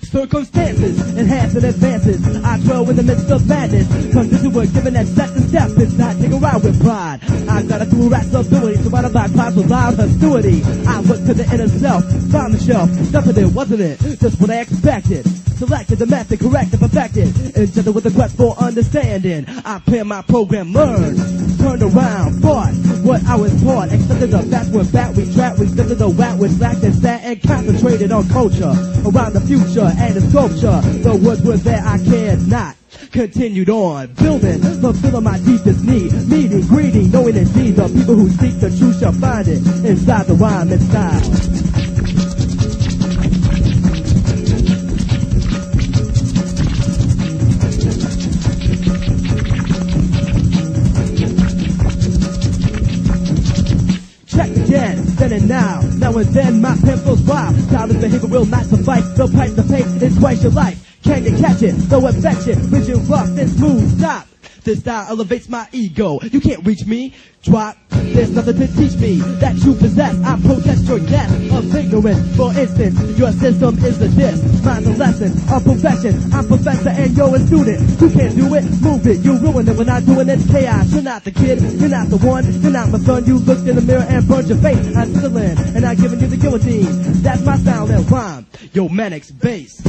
circumstances, enhancing advances. I dwell in the midst of madness. Condition we're given that set the step. It's not take a ride with pride. I got a cool rat's ability, surrounded by clouds with loud hostility. I look to the inner self, found the shelf. Nothing there, wasn't it? Just what I expected. Selected the method, corrected, perfected. Enchanted with the quest for understanding. I plan my program, learn, turned around, fought what I was taught. Accepted the facts, went back, we trapped, we lifted the whack, we slacked and sat and concentrated on culture. Around the future and the sculpture. The words were there, I cared not. Continued on, building, fulfilling my deepest need. Meeting, greedy, knowing indeed the people who seek the truth shall find it inside the rhyme and style. Then and now and then my pen flows wild. Childish behavior will not suffice. The price to pay is twice your life. Can you catch it? Though affection, rigid, rough, and smooth. Stop. This style elevates my ego. You can't reach me. Drop. There's nothing to teach me that you possess. I protest your death of ignorance. For instance, your system is a diss. Mine's a lesson, a profession. I'm professor and you're a student. You can't do it, move it. You ruin it when I'm doing it. Chaos. You're not the kid. You're not the one. You're not my son. You looked in the mirror and burned your face. I'm still in, and I'm giving you the guillotine. That's my style and rhyme. Yo, Manix bass.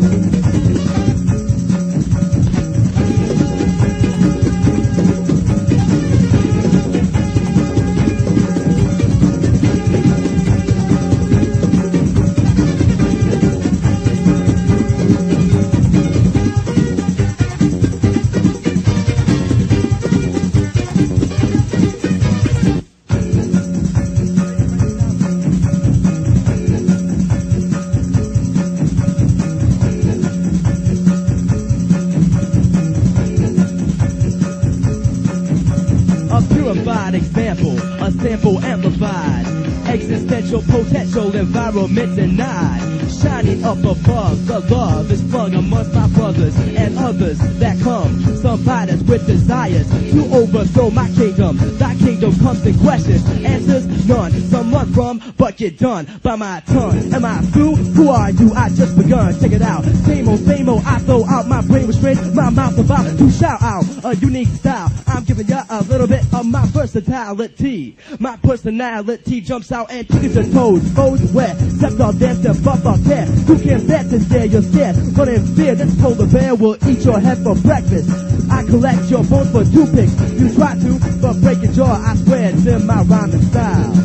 Example, a sample amplified, existential potential environment denied, shining up above. The love is flung amongst my brothers and others that come, some fighters with desires to overthrow my kingdom. Thy kingdom comes in questions, answers none. Some run from, but get done by my tongue. Am I through? Who are you? I just begun. Check it out. Same old, I throw out my brain restraint, my mouth about to shout out a unique style. I'm giving ya a little bit of my versatility. My personality jumps out and tickles your toes. Foes wet, stepped off there, step up off there. You can't bet this there, you're scared. But in fear, this polar bear will eat your head for breakfast. I collect your bones for toothpicks. You try to, but break your jaw. I swear it's in my rhyming style.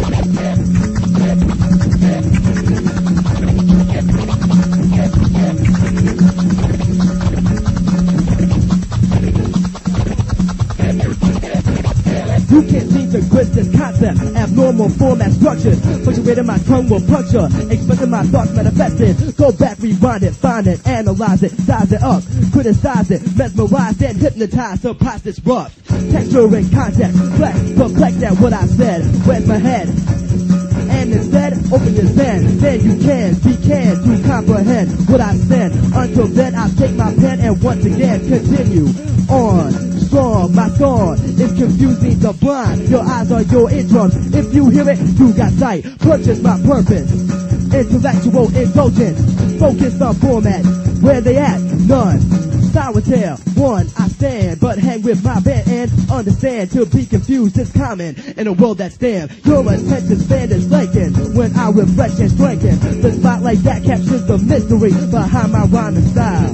You can't seem to grasp this concept. Abnormal format structured. Punctuating my tongue will puncture. Expressing my thoughts manifested. Go back, rewind it, find it, analyze it, size it up, criticize it, mesmerize and hypnotize. Surprise this rough. Texture and context. Flex, perplexed at what I said. Where's my head? And instead, open your zen. Then you can to comprehend what I said. Until then, I'll take my pen and once again continue on. Strong, my song is confusing the blind. Your eyes are your eardrums. If you hear it, you got sight. Purchase my purpose. Intellectual indulgence. Focus on format. Where they at? None. Solitaire, one, I stand, but hang with my band and understand. To be confused is common in a world that's damn. Your attention span is flaking when I refresh and strengthen. The spotlight that captures the mystery behind my rhyming style.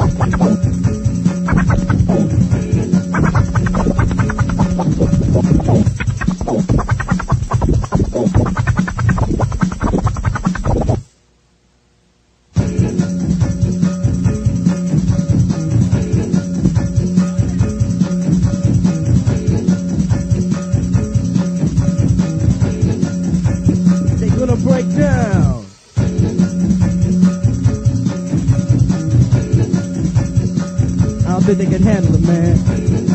Break down. I don't think they can handle it, man.